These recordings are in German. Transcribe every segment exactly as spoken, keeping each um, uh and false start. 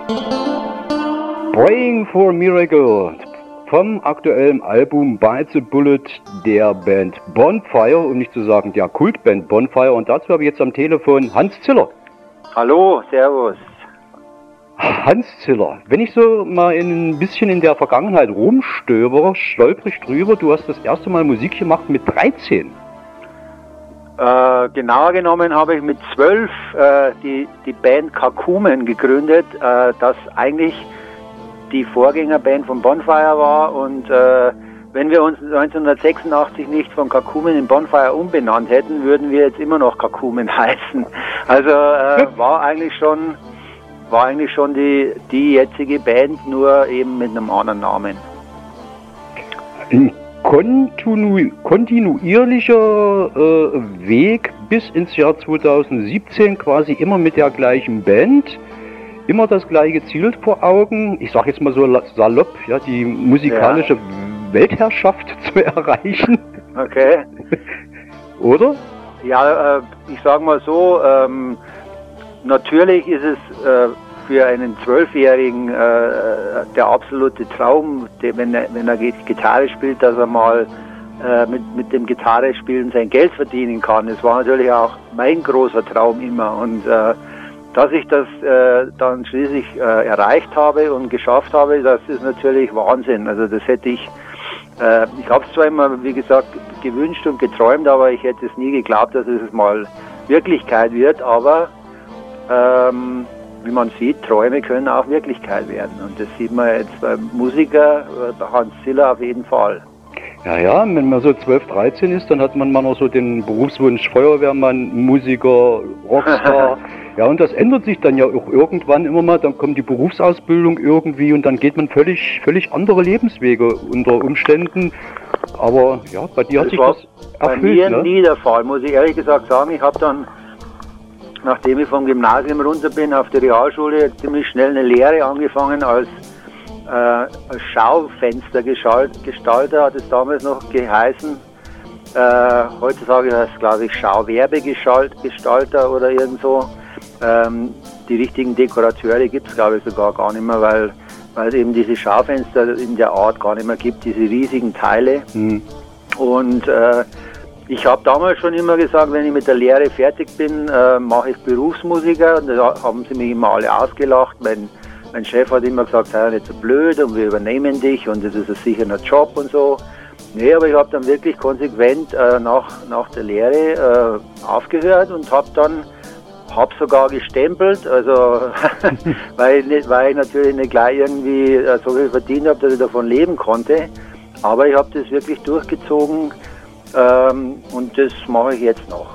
Praying for a Miracle vom aktuellen Album Bite the Bullet der Band Bonfire, um nicht zu sagen der Kultband Bonfire. Und dazu habe ich jetzt am Telefon Hans Ziller. Hallo, servus. Hans Ziller, wenn ich so mal ein bisschen in der Vergangenheit rumstöbere, stolper ich drüber, du hast das erste Mal Musik gemacht mit dreizehn. Äh, genauer genommen habe ich mit zwölf äh, die, die Band Kakumen gegründet, äh, das eigentlich die Vorgängerband von Bonfire war. Und äh, wenn wir uns neunzehnhundertsechsundachtzig nicht von Kakumen in Bonfire umbenannt hätten, würden wir jetzt immer noch Kakumen heißen. Also äh, war eigentlich schon war eigentlich schon die, die jetzige Band, nur eben mit einem anderen Namen. Ein kontinu kontinuierlicher äh, Weg bis ins Jahr zweitausendsiebzehn, quasi immer mit der gleichen Band, immer das gleiche Ziel vor Augen, ich sage jetzt mal so salopp, ja, die musikalische ja. Weltherrschaft zu erreichen. Okay. Oder? Ja, äh, ich sage mal so, ähm, natürlich ist es äh, für einen Zwölfjährigen äh, der absolute Traum, der, wenn er, wenn er Gitarre spielt, dass er mal äh, mit, mit dem Gitarrespielen sein Geld verdienen kann. Das war natürlich auch mein großer Traum immer. Und äh, dass ich das äh, dann schließlich äh, erreicht habe und geschafft habe, das ist natürlich Wahnsinn. Also das hätte ich, äh, ich habe es zwar immer, wie gesagt, gewünscht und geträumt, aber ich hätte es nie geglaubt, dass es mal Wirklichkeit wird. Aber ähm, wie man sieht, Träume können auch Wirklichkeit werden. Und das sieht man jetzt beim Musiker, bei Hans Ziller auf jeden Fall. Ja, ja, wenn man so zwölf, dreizehn ist, dann hat man mal noch so den Berufswunsch Feuerwehrmann, Musiker, Rockstar. Ja, und das ändert sich dann ja auch irgendwann immer mal. Dann kommt die Berufsausbildung irgendwie und dann geht man völlig, völlig andere Lebenswege unter Umständen. Aber ja, bei dir hat das sich war das erfüllt, bei mir ne? nie der Fall, muss ich ehrlich gesagt sagen. Ich habe dann, nachdem ich vom Gymnasium runter bin, auf die Realschule ziemlich schnell eine Lehre angefangen als, äh, als Schaufenstergestalter, hat es damals noch geheißen. Äh, heutzutage heißt es, glaube ich, Schauwerbegestalter oder irgend so. Ähm, die richtigen Dekorateure gibt es, glaube ich, sogar gar nicht mehr, weil, weil es eben diese Schaufenster in der Art gar nicht mehr gibt, diese riesigen Teile. Mhm. Und äh, ich habe damals schon immer gesagt, wenn ich mit der Lehre fertig bin, äh, mache ich Berufsmusiker. Und da haben sie mich immer alle ausgelacht. Mein, mein Chef hat immer gesagt, sei nicht so blöd und wir übernehmen dich und das ist ein sicherer Job und so. Nee, aber ich habe dann wirklich konsequent äh, nach, nach der Lehre äh, aufgehört und habe dann hab sogar gestempelt, also weil, ich nicht, weil ich natürlich nicht gleich irgendwie äh, so viel verdient habe, dass ich davon leben konnte. Aber ich habe das wirklich durchgezogen. Ähm, und das mache ich jetzt noch.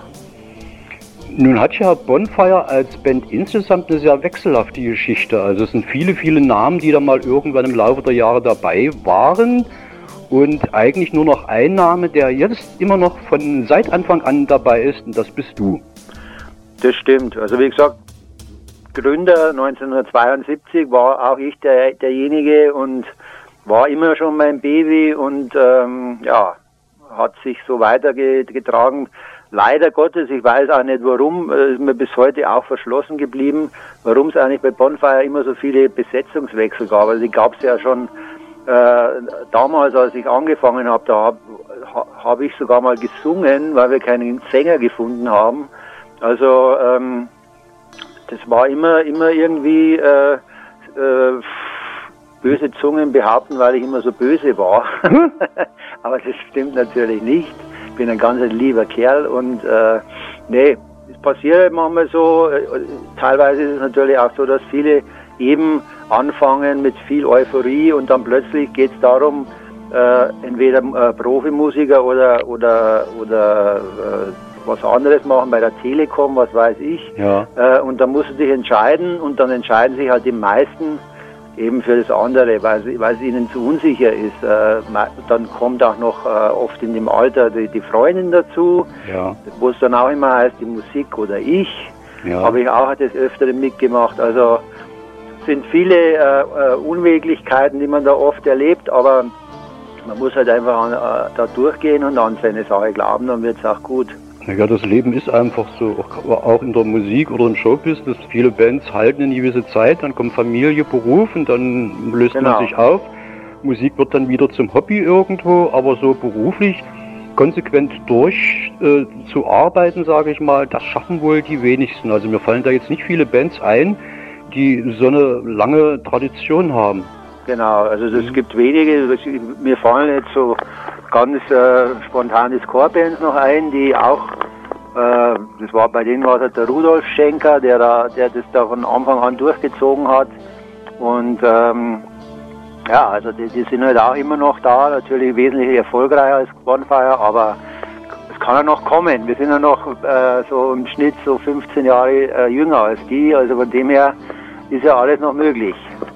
Nun hat ja Bonfire als Band insgesamt eine sehr wechselhafte Geschichte. Also es sind viele, viele Namen, die da mal irgendwann im Laufe der Jahre dabei waren. Und eigentlich nur noch ein Name, der jetzt immer noch von seit Anfang an dabei ist, und das bist du. Das stimmt. Also wie gesagt, Gründer neunzehnhundertzweiundsiebzig war auch ich der, derjenige und war immer schon mein Baby und ähm, ja, hat sich so weitergetragen. Leider Gottes, ich weiß auch nicht warum, ist mir bis heute auch verschlossen geblieben, warum es eigentlich bei Bonfire immer so viele Besetzungswechsel gab. Also die gab es ja schon äh, damals, als ich angefangen habe, da habe hab ich sogar mal gesungen, weil wir keinen Sänger gefunden haben. Also ähm, das war immer, immer irgendwie äh, äh, böse Zungen behaupten, weil ich immer so böse war. Aber das stimmt natürlich nicht. Ich bin ein ganz lieber Kerl und äh, nee, es passiert manchmal so. Äh, teilweise ist es natürlich auch so, dass viele eben anfangen mit viel Euphorie und dann plötzlich geht es darum, äh, entweder äh, Profimusiker oder oder oder äh, was anderes machen bei der Telekom, was weiß ich. Ja. Äh, und dann musst du dich entscheiden und dann entscheiden sich halt die meisten eben für das andere, weil, weil es ihnen zu unsicher ist. Äh, dann kommt auch noch äh, oft in dem Alter die, die Freundin dazu, ja. Wo es dann auch immer heißt, die Musik oder ich. Ja. Habe ich auch des Öfteren mitgemacht. Also sind viele äh, äh, Unwäglichkeiten, die man da oft erlebt, aber man muss halt einfach an, äh, da durchgehen und an seine Sache glauben, dann wird es auch gut. Ja, das Leben ist einfach so, auch auch in der Musik oder im Showbusiness. Viele Bands halten eine gewisse Zeit, dann kommt Familie, Beruf und dann löst Genau. man sich auf. Musik wird dann wieder zum Hobby irgendwo, aber so beruflich konsequent durch äh, zu arbeiten, sage ich mal, das schaffen wohl die wenigsten. Also mir fallen da jetzt nicht viele Bands ein, die so eine lange Tradition haben. Genau, also es gibt wenige, das- mir fallen jetzt so ganz äh, spontane Score-Bands noch ein, die auch, äh, das war bei denen war es der Rudolf Schenker, der da, der das da von Anfang an durchgezogen hat. Und ähm, ja, also die, die sind halt auch immer noch da, natürlich wesentlich erfolgreicher als Bonfire, aber es kann ja noch kommen. Wir sind ja noch äh, so im Schnitt so fünfzehn Jahre äh, jünger als die, also von dem her ist ja alles noch möglich.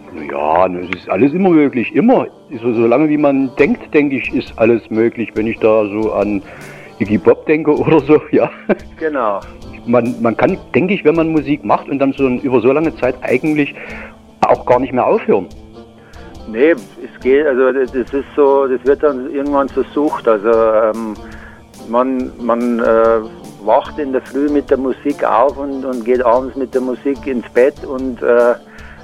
Ja, es ist alles immer möglich, immer. So, solange wie man denkt, denke ich, ist alles möglich. Wenn ich da so an Iggy Pop denke oder so, ja. Genau. Man, man kann, denke ich, wenn man Musik macht und dann so ein, über so lange Zeit eigentlich auch gar nicht mehr aufhören. Nee, es geht, also das das ist so, das wird dann irgendwann zur Sucht. Also ähm, man, man äh, wacht in der Früh mit der Musik auf und, und geht abends mit der Musik ins Bett und äh,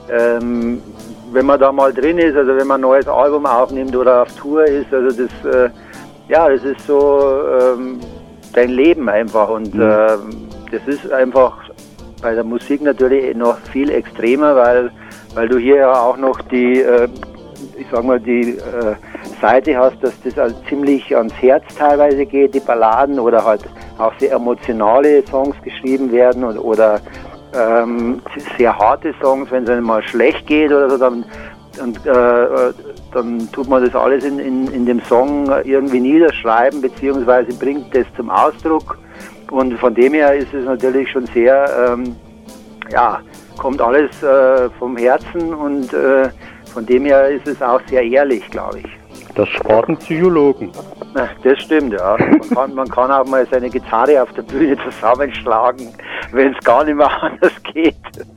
ähm, wenn man da mal drin ist, also wenn man ein neues Album aufnimmt oder auf Tour ist, also das, äh, ja, das ist so ähm, dein Leben einfach und Mhm. äh, das ist einfach bei der Musik natürlich noch viel extremer, weil, weil du hier ja auch noch die, äh, ich sag mal, die äh, Seite hast, dass das also ziemlich ans Herz teilweise geht, die Balladen oder halt auch sehr emotionale Songs geschrieben werden und, oder ähm, sehr harte Songs, wenn es einem mal schlecht geht oder so, dann, und, äh, dann tut man das alles in, in, in dem Song irgendwie niederschreiben, beziehungsweise bringt das zum Ausdruck. Und von dem her ist es natürlich schon sehr, ähm, ja, kommt alles äh, vom Herzen und äh, von dem her ist es auch sehr ehrlich, glaube ich. Das sprachen Psychologen. Na, das stimmt, ja. Man kann, man kann auch mal seine Gitarre auf der Bühne zusammenschlagen, wenn es gar nicht mehr anders geht.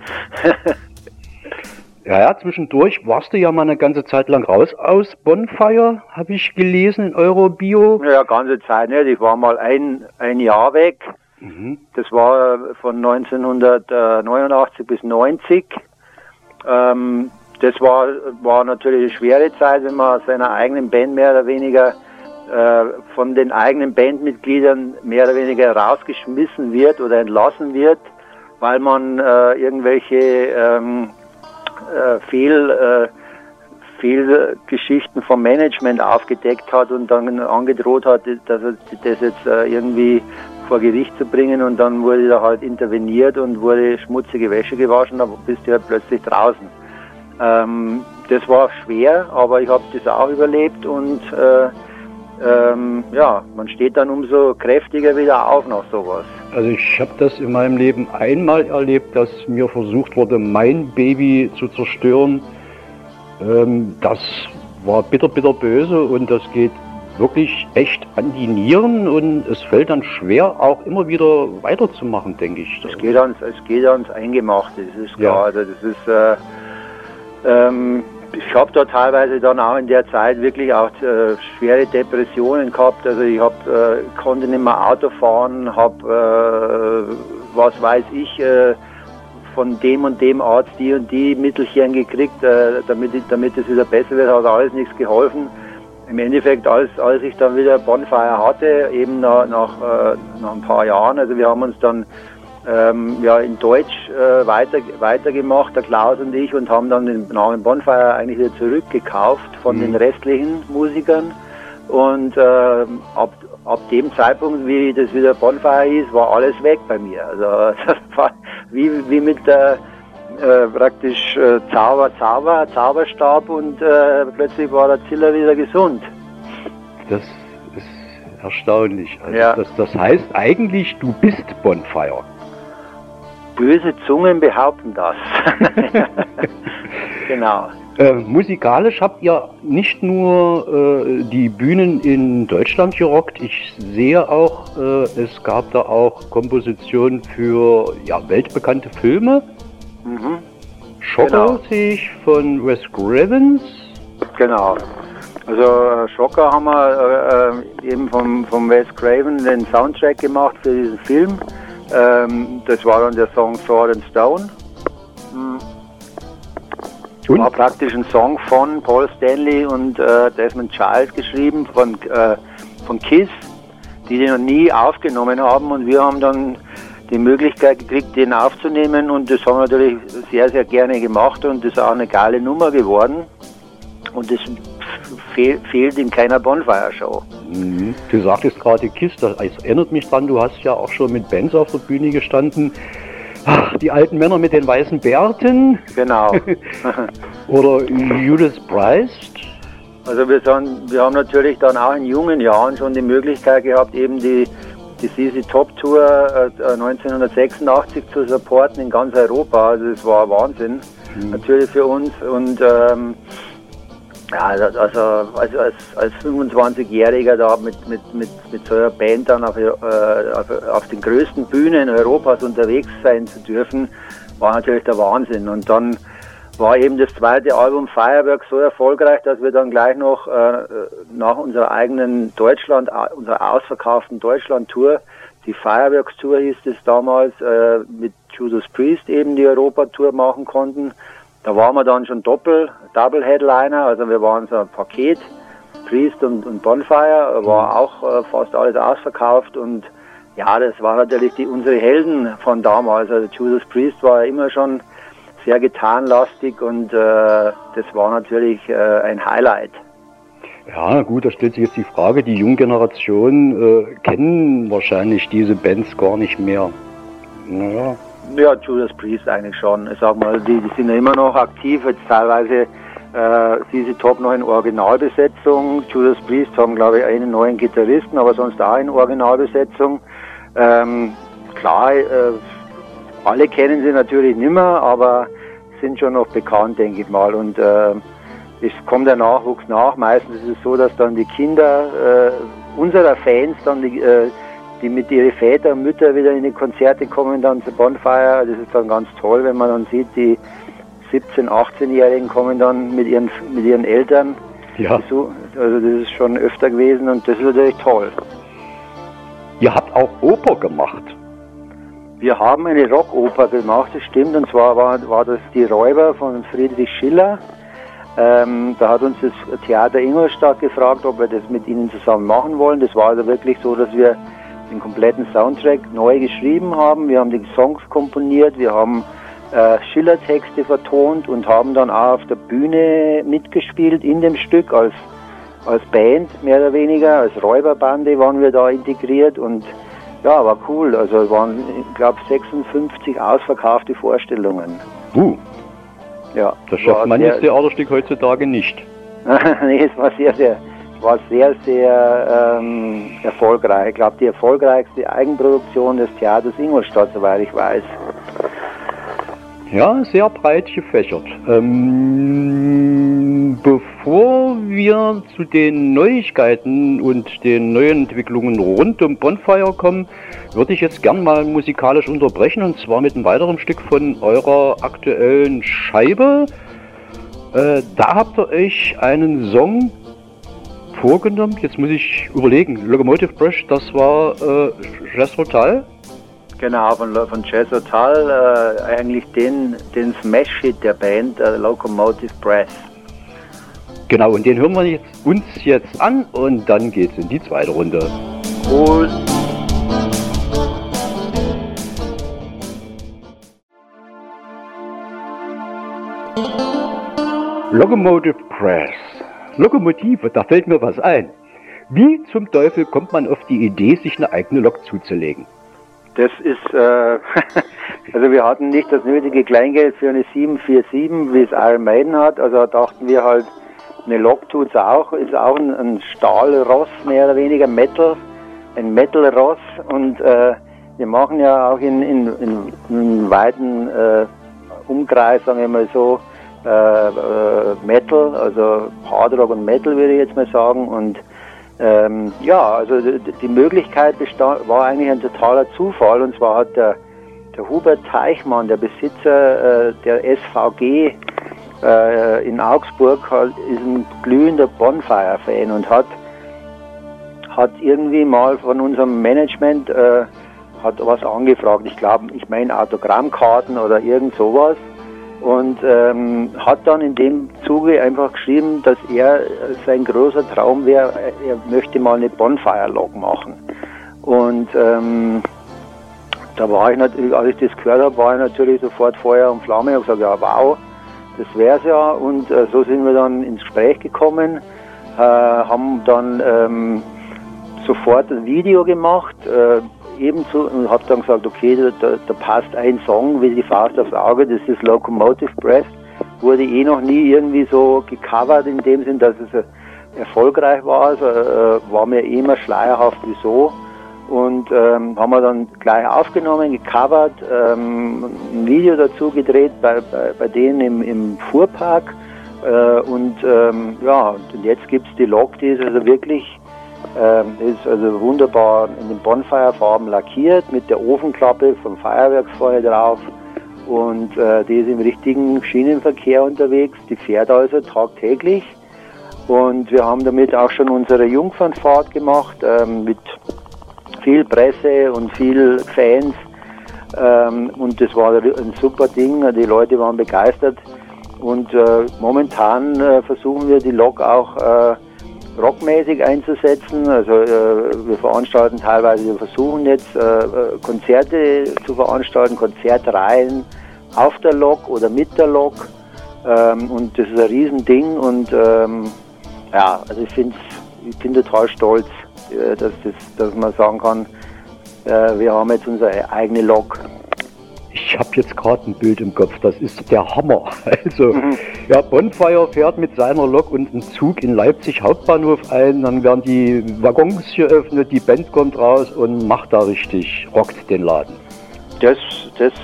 Ja, ja, zwischendurch warst du ja mal eine ganze Zeit lang raus aus Bonfire, habe ich gelesen in Eurobio. Ja, ganze Zeit nicht. Ich war mal ein, ein Jahr weg. Mhm. Das war von neunzehnhundertneunundachtzig bis neunzig. Ähm, das war, war natürlich eine schwere Zeit, wenn man aus seiner eigenen Band mehr oder weniger äh, von den eigenen Bandmitgliedern mehr oder weniger rausgeschmissen wird oder entlassen wird, weil man äh, irgendwelche ähm, äh, Fehl, äh, Fehlgeschichten vom Management aufgedeckt hat und dann angedroht hat, dass er das jetzt äh, irgendwie vor Gericht zu bringen, und dann wurde da halt interveniert und wurde schmutzige Wäsche gewaschen, da bist du halt plötzlich draußen. Ähm, das war schwer, aber ich habe das auch überlebt und äh, ähm, ja, man steht dann umso kräftiger wieder auf nach sowas. Also ich habe das in meinem Leben einmal erlebt, dass mir versucht wurde, mein Baby zu zerstören. Ähm, das war bitter, bitter böse und das geht wirklich echt an die Nieren und es fällt dann schwer, auch immer wieder weiterzumachen, denke ich. Es geht ans, es geht ans Eingemachte, das ist klar. Ja. Also das ist, äh, ähm, ich habe da teilweise dann auch in der Zeit wirklich auch äh, schwere Depressionen gehabt. Also ich hab, äh, konnte nicht mehr Auto fahren, habe, äh, was weiß ich, äh, von dem und dem Arzt die und die Mittelchen gekriegt, äh, damit, damit es wieder besser wird, hat alles nichts geholfen. Im Endeffekt, als, als ich dann wieder Bonfire hatte, eben nach, nach, äh, nach ein paar Jahren, also wir haben uns dann ähm, ja, in Deutsch äh, weiter, weitergemacht, der Klaus und ich, und haben dann den Namen Bonfire eigentlich wieder zurückgekauft von Mhm. den restlichen Musikern. Und äh, ab, ab dem Zeitpunkt, wie das wieder Bonfire hieß, war alles weg bei mir. Also das war wie, wie mit der äh, praktisch äh, Zauber, Zauber, Zauberstab und äh, plötzlich war der Ziller wieder gesund. Das ist erstaunlich. Also Ja. das, das heißt eigentlich, du bist Bonfire. Böse Zungen behaupten das. Genau. Äh, musikalisch habt ihr nicht nur äh, die Bühnen in Deutschland gerockt, ich sehe auch, äh, es gab da auch Kompositionen für ja, weltbekannte Filme. Mhm. Schocker Genau. sehe ich von Wes Cravens. Genau. Also äh, Schocker haben wir äh, eben vom, vom Wes Craven den Soundtrack gemacht für diesen Film. Ähm, das war dann der Song Sword and Stone. Hm. War praktisch ein Song von Paul Stanley und äh, Desmond Child geschrieben, von, äh, von Kiss, die den noch nie aufgenommen haben, und wir haben dann die Möglichkeit gekriegt, den aufzunehmen, und das haben wir natürlich sehr, sehr gerne gemacht, und das ist auch eine geile Nummer geworden, und das fehl, fehlt in keiner Bonfire-Show. Mhm. Du sagtest gerade Kiss, das erinnert mich dran, du hast ja auch schon mit Bands auf der Bühne gestanden. Ach, die alten Männer mit den weißen Bärten. Genau. Oder Judas Priest. Also wir, sind, wir haben natürlich dann auch in jungen Jahren schon die Möglichkeit gehabt, eben die, die Z Z Top Tour äh, neunzehnhundertsechsundachtzig zu supporten in ganz Europa. Also das war Wahnsinn, mhm. natürlich für uns. Und ähm, ja, also als, als, als fünfundzwanzigjähriger da mit, mit, mit, mit so einer Band dann auf, äh, auf, auf den größten Bühnen Europas unterwegs sein zu dürfen, war natürlich der Wahnsinn. Und dann war eben das zweite Album Fireworks so erfolgreich, dass wir dann gleich noch äh, nach unserer eigenen Deutschland, unserer ausverkauften Deutschland-Tour, die Fireworks-Tour hieß es damals, äh, mit Judas Priest eben die Europa-Tour machen konnten. Da waren wir dann schon doppelt, Double Headliner, also wir waren so ein Paket, Priest und, und Bonfire, war auch äh, fast alles ausverkauft, und ja, das waren natürlich die, unsere Helden von damals. Also Judas Priest war immer schon sehr gitarrenlastig, und äh, das war natürlich äh, ein Highlight. Ja, gut, da stellt sich jetzt die Frage, die junge Generation äh, kennen wahrscheinlich diese Bands gar nicht mehr. Naja. Ja, Judas Priest eigentlich schon. Ich sag mal, die, die sind ja immer noch aktiv, jetzt teilweise äh, Z Z Top noch in Originalbesetzung. Judas Priest haben, glaube ich, einen neuen Gitarristen, aber sonst auch in Originalbesetzung. Ähm, klar, äh, alle kennen sie natürlich nicht mehr, aber sind schon noch bekannt, denke ich mal. Und äh, es kommt der Nachwuchs nach. Meistens ist es so, dass dann die Kinder äh, unserer Fans dann die, äh, die mit ihren Väter und Mütter wieder in die Konzerte kommen, dann zu Bonfire. Das ist dann ganz toll, wenn man dann sieht, die siebzehn-, achtzehnjährigen kommen dann mit ihren, mit ihren Eltern. Ja. Also das ist schon öfter gewesen, und das ist natürlich toll. Ihr habt auch Oper gemacht. Wir haben eine Rockoper gemacht, das stimmt, und zwar war, war das Die Räuber von Friedrich Schiller. Ähm, da hat uns das Theater Ingolstadt gefragt, ob wir das mit ihnen zusammen machen wollen. Das war also wirklich so, dass wir den kompletten Soundtrack neu geschrieben haben. Wir haben die Songs komponiert, wir haben äh, Schiller-Texte vertont und haben dann auch auf der Bühne mitgespielt in dem Stück als, als Band, mehr oder weniger. Als Räuberbande waren wir da integriert, und ja, war cool. Also es waren, ich glaube, sechsundfünfzig ausverkaufte Vorstellungen. Uh, ja, das schafft manches Theaterstück heutzutage nicht. Nee, es war sehr, sehr war sehr, sehr ähm, erfolgreich. Ich glaube, die erfolgreichste Eigenproduktion des Theaters Ingolstadt, soweit ich weiß. Ja, sehr breit gefächert. Ähm, bevor wir zu den Neuigkeiten und den neuen Entwicklungen rund um Bonfire kommen, würde ich jetzt gern mal musikalisch unterbrechen, und zwar mit einem weiteren Stück von eurer aktuellen Scheibe. Äh, da habt ihr euch einen Song vorgenommen, jetzt muss ich überlegen, Locomotive Breath, das war äh, Jazz Total? Genau, von, von Jazz Total, äh, eigentlich den, den Smash-Hit der Band, äh, Locomotive Breath. Genau, und den hören wir jetzt, uns jetzt an, und dann geht's in die zweite Runde. Cool. Locomotive Breath. Lokomotive, da fällt mir was ein. Wie zum Teufel kommt man auf die Idee, sich eine eigene Lok zuzulegen? Das ist, äh, also wir hatten nicht das nötige Kleingeld für eine sieben vier sieben, wie es Iron Maiden hat, also dachten wir halt, eine Lok tut's auch, ist auch ein, ein Stahlross, mehr oder weniger Metal, ein Metalross, und äh, wir machen ja auch in, in, in, in einem weiten äh, Umkreis, sagen wir mal so, Äh, äh, Metal, also Hard Rock und Metal würde ich jetzt mal sagen, und ähm, ja, also die, die Möglichkeit bestand, war eigentlich ein totaler Zufall, und zwar hat der, der Hubert Teichmann, der Besitzer äh, der S V G äh, in Augsburg halt, ist ein glühender Bonfire-Fan und hat, hat irgendwie mal von unserem Management äh, hat was angefragt. Ich glaube, ich meine Autogrammkarten oder irgend sowas. Und ähm, hat dann in dem Zuge einfach geschrieben, dass er, sein großer Traum wäre, er möchte mal eine Bonfire-Lok machen. Und ähm, da war ich natürlich, als ich das gehört habe, war ich natürlich sofort Feuer und Flamme und gesagt, ja wow, das wär's ja. Und äh, so sind wir dann ins Gespräch gekommen, äh, haben dann ähm, sofort ein Video gemacht, äh, ebenso, und habe dann gesagt, okay, da, da, da passt ein Song wie die Faust aufs Auge, das ist Locomotive Breath, wurde eh noch nie irgendwie so gecovert in dem Sinn, dass es äh, erfolgreich war, also äh, war mir eh immer schleierhaft wieso. Und ähm, haben wir dann gleich aufgenommen, gecovert, ähm, ein Video dazu gedreht bei, bei, bei denen im, im Fuhrpark. Äh, und ähm, ja, und jetzt gibt es die Lok, die ist also wirklich, ähm, ist also wunderbar in den Bonfire-Farben lackiert, mit der Ofenklappe vom Feuerwerksfeuer drauf. Und äh, die ist im richtigen Schienenverkehr unterwegs, die fährt also tagtäglich. Und wir haben damit auch schon unsere Jungfernfahrt gemacht, ähm, mit viel Presse und viel Fans, ähm, und das war ein super Ding, die Leute waren begeistert und äh, momentan äh, versuchen wir die Lok auch äh, rockmäßig einzusetzen, also äh, wir veranstalten teilweise, wir versuchen jetzt äh, Konzerte zu veranstalten, Konzertreihen auf der Lok oder mit der Lok, ähm, und das ist ein Riesending und ähm, ja, also ich finde ich bin total stolz, Dass, das, dass man sagen kann, äh, wir haben jetzt unsere eigene Lok. Ich habe jetzt gerade ein Bild im Kopf, das ist der Hammer. Also, Mhm. ja, Bonfire fährt mit seiner Lok und einem Zug in Leipzig Hauptbahnhof ein, dann werden die Waggons geöffnet, die Band kommt raus und macht da richtig, rockt den Laden. Das, das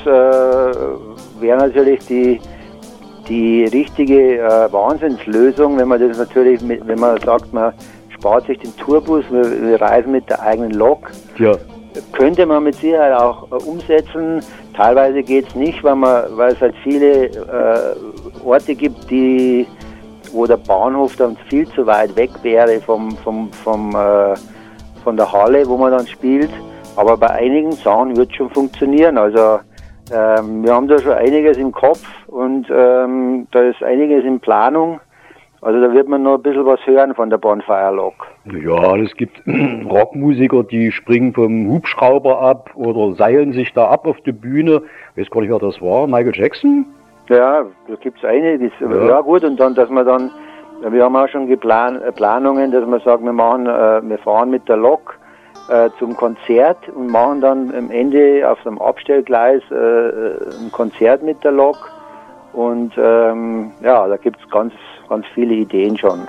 äh, wäre natürlich die, die richtige äh, Wahnsinnslösung, wenn man das natürlich, mit, wenn man sagt, man spart sich den Tourbus, wir, wir reisen mit der eigenen Lok. Ja. Könnte man mit Sicherheit auch äh, umsetzen. Teilweise geht es nicht, weil, man, weil es halt viele äh, Orte gibt, die, wo der Bahnhof dann viel zu weit weg wäre vom, vom, vom, äh, von der Halle, wo man dann spielt. Aber bei einigen Sachen wird es schon funktionieren. Also ähm, wir haben da schon einiges im Kopf und ähm, da ist einiges in Planung. Also da wird man noch ein bisschen was hören von der Bonfire-Lok. Ja, es gibt Rockmusiker, die springen vom Hubschrauber ab oder seilen sich da ab auf die Bühne. Ich weiß gar nicht, wer das war. Michael Jackson? Ja, da gibt es einiges. Ja. ja gut, und dann, dass man dann, wir haben auch schon geplan, Planungen, dass man sagt, wir machen, äh, wir fahren mit der Lok äh, zum Konzert und machen dann am Ende auf einem Abstellgleis äh, ein Konzert mit der Lok. Und ähm, ja, da gibt es ganz, ganz viele Ideen schon.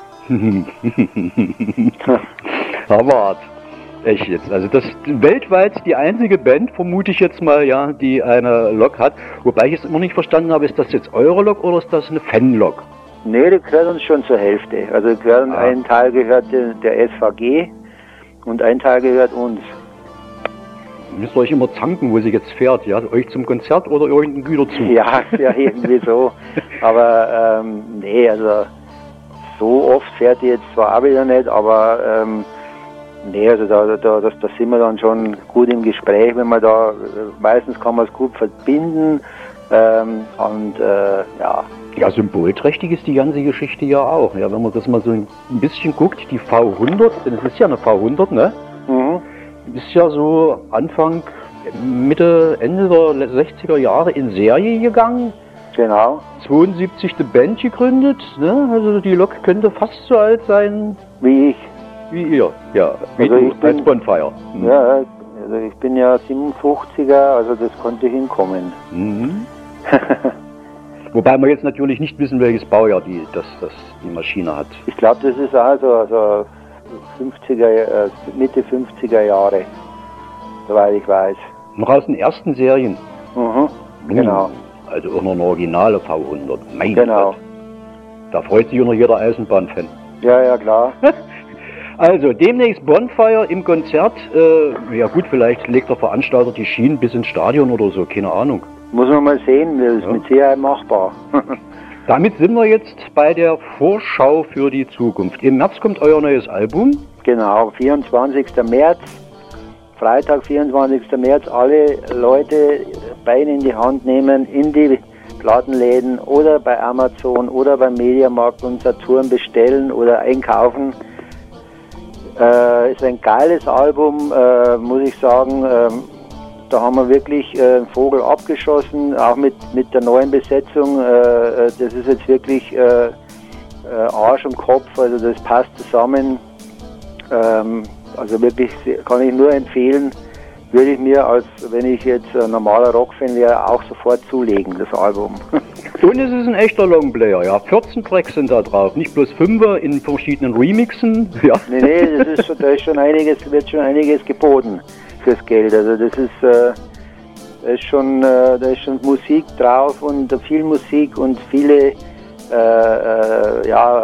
Aber echt jetzt. Also das ist weltweit die einzige Band, vermute ich jetzt mal, ja, die eine Lok hat. Wobei ich es immer nicht verstanden habe, ist das jetzt eure Lok oder ist das eine Fanlok? Nee, die gehört uns schon zur Hälfte. Also gehören, ah. ein Teil gehört der, der S V G und ein Teil gehört uns. Müsst ihr euch immer zanken, wo sie jetzt fährt, ja? Euch zum Konzert oder irgendein Güterzug? Ja, ja, irgendwie so. Aber ähm, nee, also so oft fährt die jetzt zwar auch wieder nicht, aber ähm, nee, also da, da, das, da sind wir dann schon gut im Gespräch, wenn man da, meistens kann man es gut verbinden ähm, und äh, ja. Ja, symbolträchtig ist die ganze Geschichte ja auch. Ja, wenn man das mal so ein bisschen guckt, die V hundert, denn es ist ja eine V hundert, ne? Mhm. Ist ja so Anfang, Mitte, Ende der sechziger Jahre in Serie gegangen. Genau. zweiundsiebzig die Band gegründet, ne? Also die Lok könnte fast so alt sein. Wie ich. Wie ihr, ja. Wie also du ich bin, als Bonfire. Mhm. Ja, also ich bin ja siebenundfünfziger, also das konnte hinkommen. Mhm. Wobei wir jetzt natürlich nicht wissen, welches Baujahr die, das, das die Maschine hat. Ich glaube, das ist also, also fünfziger, äh, Mitte fünfziger Jahre, soweit ich weiß. Noch aus den ersten Serien? Mhm, genau. Also auch noch eine originale V hundert. Mein genau. Gott. Da freut sich auch noch jeder Eisenbahnfan. Ja, ja, klar. Also demnächst Bonfire im Konzert. Äh, ja gut, vielleicht legt der Veranstalter die Schienen bis ins Stadion oder so, keine Ahnung. Muss man mal sehen, das ist ja. mit Sicherheit machbar. Damit sind wir jetzt bei der Vorschau für die Zukunft. Im März kommt euer neues Album. Genau, vierundzwanzigsten März, Freitag, vierundzwanzigsten März, alle Leute Beine in die Hand nehmen, in die Plattenläden oder bei Amazon oder beim Mediamarkt und Saturn bestellen oder einkaufen. Äh, ist ein geiles Album, äh, muss ich sagen. Ähm, da haben wir wirklich äh, einen Vogel abgeschossen, auch mit, mit der neuen Besetzung. Äh, das ist jetzt wirklich äh, äh, Arsch und Kopf, also das passt zusammen. Ähm, also wirklich kann ich nur empfehlen, würde ich mir, als wenn ich jetzt ein normaler Rockfan wäre, auch sofort zulegen, das Album. Und es ist ein echter Longplayer, ja. vierzehn Tracks sind da drauf, nicht bloß Fünfer in verschiedenen Remixen, ja. Nee, nee, das ist schon, da ist schon einiges, wird schon einiges geboten fürs Geld. Also das ist, äh, da ist schon, äh, da ist schon Musik drauf und viel Musik und viele, äh, äh, ja,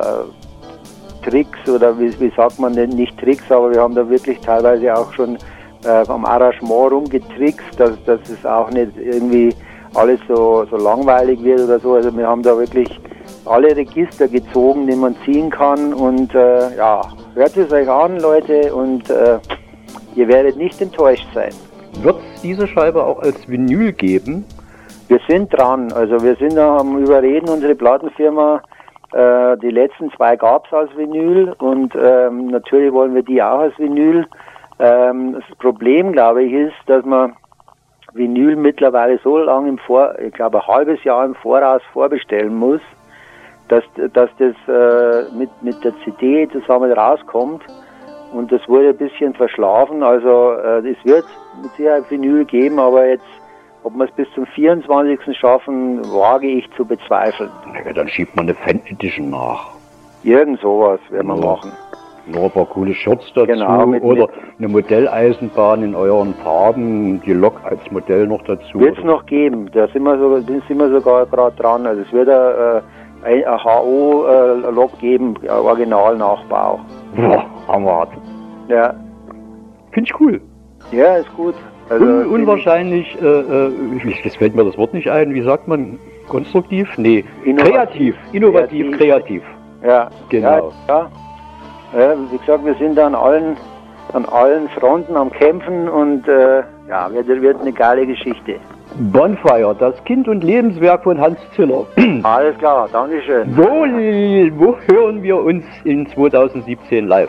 Tricks oder wie, wie sagt man denn, nicht Tricks, aber wir haben da wirklich teilweise auch schon äh, am Arrangement rumgetrickst, dass, dass es auch nicht irgendwie alles so, so langweilig wird oder so. Also wir haben da wirklich alle Register gezogen, die man ziehen kann und äh, ja, hört es euch an, Leute, und äh, ihr werdet nicht enttäuscht sein. Wird es diese Scheibe auch als Vinyl geben? Wir sind dran, also wir sind da am Überreden, unsere Plattenfirma. Äh, die letzten zwei gab es als Vinyl und ähm, natürlich wollen wir die auch als Vinyl. Ähm, das Problem, glaube ich, ist, dass man Vinyl mittlerweile so lange im Vor, ich glaube ein halbes Jahr im Voraus vorbestellen muss, dass, dass das äh, mit, mit der C D zusammen rauskommt, und das wurde ein bisschen verschlafen. Also äh, es wird mit Sicherheit Vinyl geben, aber jetzt, ob wir es bis zum vierundzwanzigsten schaffen, wage ich zu bezweifeln. Ja, dann schiebt man eine Fan Edition nach. Irgend sowas werden wir machen. Nur ein paar coole Shirts dazu, genau, mit, oder mit eine Modelleisenbahn in euren Farben, die Lok als Modell noch dazu. Wird es noch geben, da sind wir, so, sind wir sogar gerade dran. Also es wird ein, ein H O-Lok geben, Original-Nachbau. Boah, hammerhart. Ja. Finde ich cool. Ja, ist gut. Also Un unwahrscheinlich, äh, äh, das fällt mir das Wort nicht ein, wie sagt man, konstruktiv? Nee, innovativ. kreativ, innovativ, kreativ. kreativ. Ja, genau. Ja, ja. ja, wie gesagt, wir sind da an allen, an allen Fronten am Kämpfen und äh, ja, wird, wird eine geile Geschichte. Bonfire, das Kind und Lebenswerk von Hans Ziller. Alles klar, Dankeschön. Wo, wo hören wir uns in zweitausendsiebzehn live?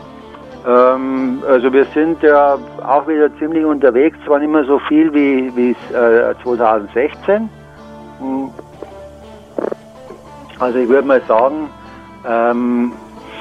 Ähm, also wir sind ja auch wieder ziemlich unterwegs, zwar nicht mehr so viel wie, wie äh, zweitausendsechzehn. Also ich würde mal sagen, ähm,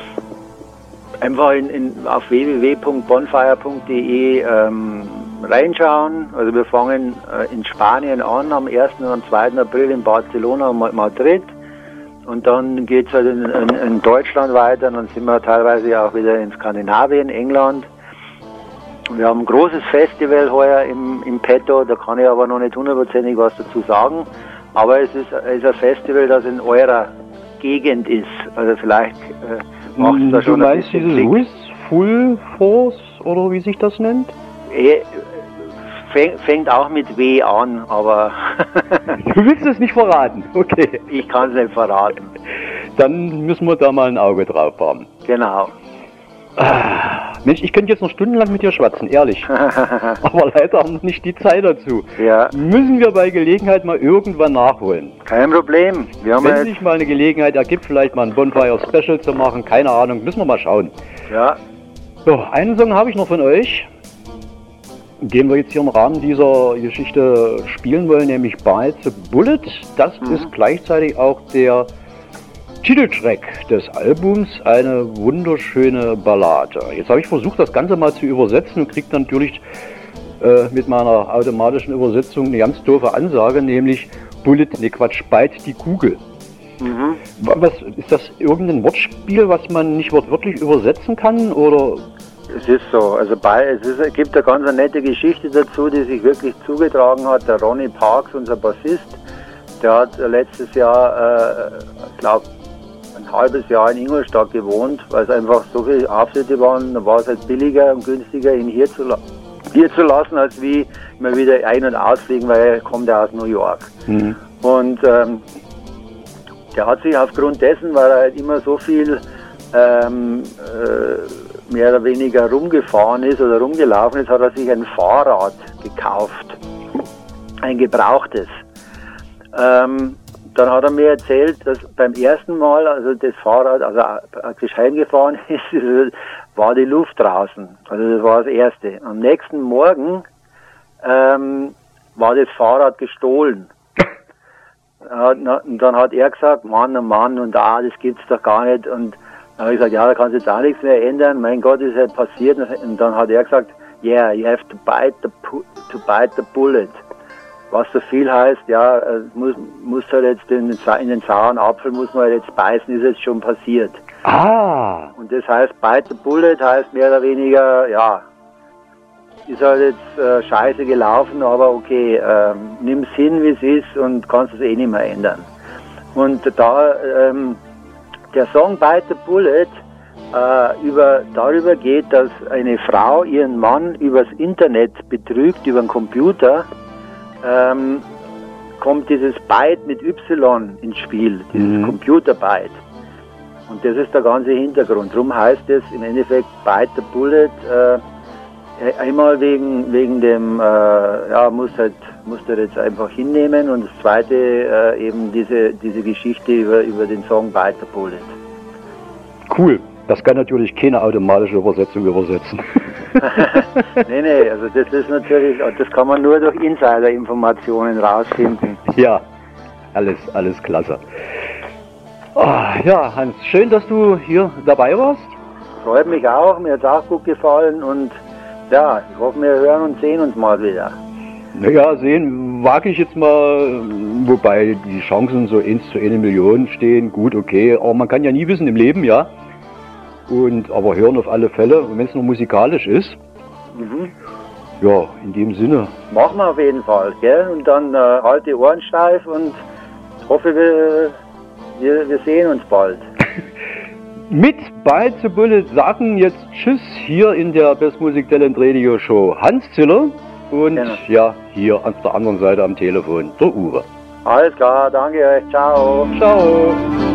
einfach in, in, auf w w w punkt bonfire punkt d e ähm, reinschauen. Also wir fangen äh, in Spanien an, am ersten und am zweiten April in Barcelona und Madrid. Und dann geht es halt in, in, in Deutschland weiter, dann sind wir teilweise auch wieder in Skandinavien, England. Wir haben ein großes Festival heuer im, im Petto, da kann ich aber noch nicht hundertprozentig was dazu sagen. Aber es ist, es ist ein Festival, das in eurer Gegend ist. Also vielleicht äh, macht es da schon ein bisschen. Du meinst dieses Swiss Full Force oder wie sich das nennt? Eh, Fängt auch mit W an, aber... Du willst es nicht verraten, okay. Ich kann es nicht verraten. Dann müssen wir da mal ein Auge drauf haben. Genau. Ah, Mensch, ich könnte jetzt noch stundenlang mit dir schwatzen, ehrlich. Aber leider haben wir nicht die Zeit dazu. Ja. Müssen wir bei Gelegenheit mal irgendwann nachholen. Kein Problem. Wir haben Wenn jetzt... sich mal eine Gelegenheit ergibt, vielleicht mal ein Bonfire Special zu machen, keine Ahnung, müssen wir mal schauen. Ja. So, einen Song habe ich noch von euch, den wir jetzt hier im Rahmen dieser Geschichte spielen wollen, nämlich Bite the Bullet. Das mhm. ist gleichzeitig auch der Titeltrack des Albums, eine wunderschöne Ballade. Jetzt habe ich versucht, das Ganze mal zu übersetzen und kriege dann natürlich äh, mit meiner automatischen Übersetzung eine ganz doofe Ansage, nämlich Bullet, ne Quatsch, Bite die Kugel. Mhm. Was, ist das irgendein Wortspiel, was man nicht wortwörtlich übersetzen kann, oder... Es ist so, also bei, es, ist, es gibt eine ganz nette Geschichte dazu, die sich wirklich zugetragen hat. Der Ronnie Parks, unser Bassist, der hat letztes Jahr, äh, ich glaube, ein halbes Jahr in Ingolstadt gewohnt, weil es einfach so viele Auftritte waren. Da war es halt billiger und günstiger, ihn hier zu, hier zu lassen, als wie immer wieder ein- und ausfliegen, weil er kommt ja aus New York. Mhm. Und ähm, der hat sich aufgrund dessen, weil er halt immer so viel ähm, äh, mehr oder weniger rumgefahren ist oder rumgelaufen ist, hat er sich ein Fahrrad gekauft. Ein gebrauchtes. Ähm, dann hat er mir erzählt, dass beim ersten Mal, also das Fahrrad, also praktisch heimgefahren ist, war die Luft draußen. Also das war das Erste. Am nächsten Morgen ähm, war das Fahrrad gestohlen. Und dann hat er gesagt, Mann, oh Mann, und ah, das gibt's doch gar nicht. Und dann habe ich gesagt, ja, da kannst du jetzt auch nichts mehr ändern. Mein Gott, ist halt passiert. Und dann hat er gesagt, yeah, you have to bite the, to bite the bullet. Was so viel heißt, ja, muss, muss halt jetzt in den, in den sauren Apfel muss man halt jetzt beißen, ist jetzt schon passiert. Ah! Und das heißt, bite the bullet heißt mehr oder weniger, ja, ist halt jetzt äh, scheiße gelaufen, aber okay, äh, nimm's hin, wie es ist und kannst es eh nicht mehr ändern. Und da, ähm, der Song Bite the Bullet äh, über, darüber geht, dass eine Frau ihren Mann übers Internet betrügt, über den Computer, ähm, kommt dieses Byte mit Y ins Spiel, dieses mhm. Computer-Byte. Und das ist der ganze Hintergrund. Darum heißt es im Endeffekt Bite the Bullet, äh, einmal wegen, wegen dem, äh, ja, muss halt, muss er jetzt einfach hinnehmen, und das zweite äh, eben diese, diese Geschichte über, über den Song Bite the Bullet. Cool. Das kann natürlich keine automatische Übersetzung übersetzen. nee, nee, also das ist natürlich, das kann man nur durch Insider-Informationen rausfinden. Ja, alles, alles klasse. Oh, ja, Hans, schön, dass du hier dabei warst. Freut mich auch, mir hat es auch gut gefallen, und ja, ich hoffe, wir hören und sehen uns mal wieder. Naja, sehen wage ich jetzt mal, wobei die Chancen so eins zu eine Million stehen, gut, okay, aber man kann ja nie wissen im Leben, ja. Und, aber hören auf alle Fälle, und wenn es nur musikalisch ist. Mhm. Ja, in dem Sinne. Machen wir auf jeden Fall, gell? Und dann äh, halt die Ohren steif und hoffe, wir, wir, wir sehen uns bald. Mit Bite the Bullet sagen jetzt Tschüss hier in der Best Music Talent Radio Show Hans Ziller und genau. Ja, hier an der anderen Seite am Telefon der Uwe. Alles klar, danke euch, ciao. Ciao.